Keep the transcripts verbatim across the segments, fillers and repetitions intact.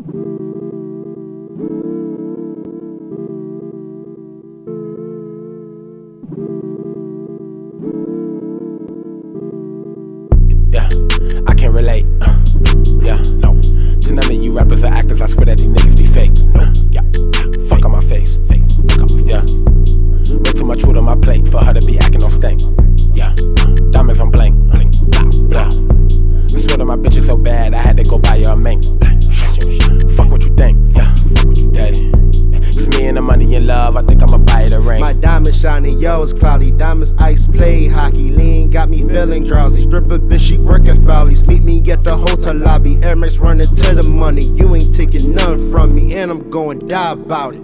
Yeah, I can't relate. Uh, yeah, no. To none of you rappers or actors, I swear that these niggas be fake. No, yeah, fuck on my face. Fake, fuck on my, yeah. Way too much food on my plate for her to be acting on stank. Yeah, diamonds on blank. Yeah, I swear that my bitch is so bad, I had to go buy her a mink. Fuck what you think. Yeah, fuck what you think. It's me and the money and love, I think I'ma buy the ring. My diamonds shining, yours cloudy. Diamonds ice, play hockey. Lean got me feeling drowsy. Stripper bitch, she working Follies. Meet me at the hotel lobby. Air Max running to the money. You ain't taking none from me, and I'm going die about it.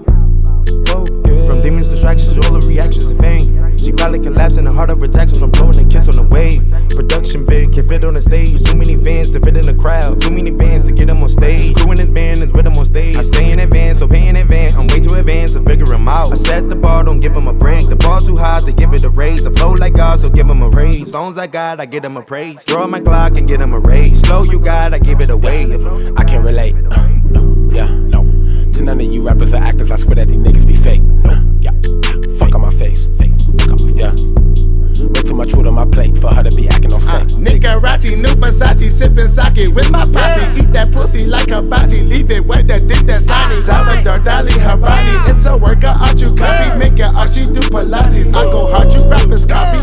From demons, distractions, all the reactions and fame. She probably collapsed in the heart of protection from blowing a kiss on the wave. Production big, can fit on the stage. Too many fans to fit in the crowd. Too many fans to get them on stage. Crew in his band is with him on stage. I stay in advance, so pay in advance. I'm way too advanced to figure him out. I set the bar, don't give him a break. The bar too high to give it a raise. I flow like God, so give him a raise. Phones I got, I get him a praise. Throw on my clock and get him a raise. Slow you got, I give it away. I can't relate. Uh, no, yeah, no. To none of you rappers or actors, I swear that these niggas be fake. No, yeah, fuck on my face. Fake, fuck on my, yeah. Way too much food on my plate for her to be acting on stank. Uh, Nicarachi, new Versace, sipping sake with my posse. Yeah. Eat that pussy like hibachi, leave it wet, that dick that's sunny. Salvador Dali, Habani, it's a workout, art you copy. Make it art, she do Pilates. I go hard, you rappers copy.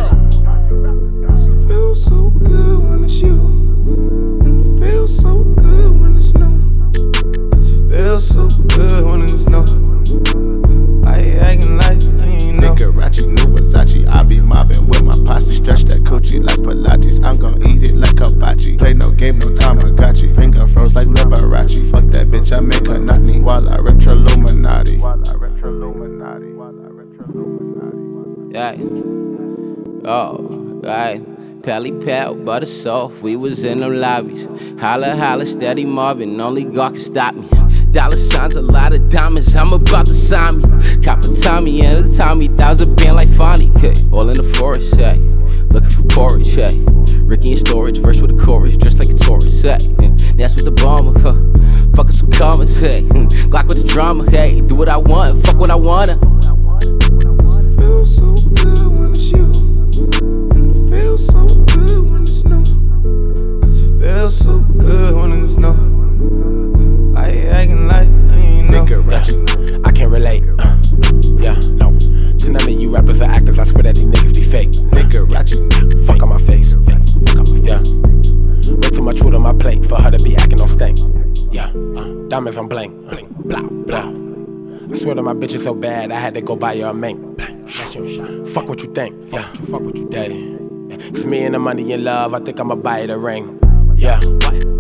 It feels so good when it's you, and it feels so good when it's new. It feels so good when it's no. I ain't acting like I ain't know. Nicarachi, new Versace, I be mobbing with my posse. Stretch that coochie like Pilates, I'm gon' eat it like hibachi. Play no game, no Tamagotchi. Finger froze like Liberace. Fuck that bitch, I make her knock me while I retro Illuminati. Yeah. Oh, right. Pally pal, butter soft, we was in them lobbies. Holla, holla, steady mobbing, only God can stop me. Dollar signs, a lot of diamonds, I'm about to sign me. Cop a Tommy and a Tommy, that was a band like Fonnie. Okay. All in the forest, hey. Looking for porridge, hey. Ricky in storage, verse with a chorus, dressed like a Taurus, hey. That's with the bomber, huh. Fuck us with commas, hey. Glock with the drama, hey. Do what I want, fuck what I wanna. It feels so good when it's you, and it feels so good when it's new. Cause it feels so good when it's no. I ain't acting like I ain't know. Yeah, I can't relate. Uh, yeah, no. To none of you rappers or actors, I swear that these niggas be fake. Nicarachi, fuck on my face. Fake, fuck on my, yeah. Way too much food on my plate for her to be acting on stank. Yeah, uh, diamonds on blank. Bling, blah, blah. I swear that my bitch is so bad, I had to go buy her a mink. Fuck what you think. Yeah, fuck what you think. Cause me and the money and love, I think I'ma buy her a ring. Yeah, what?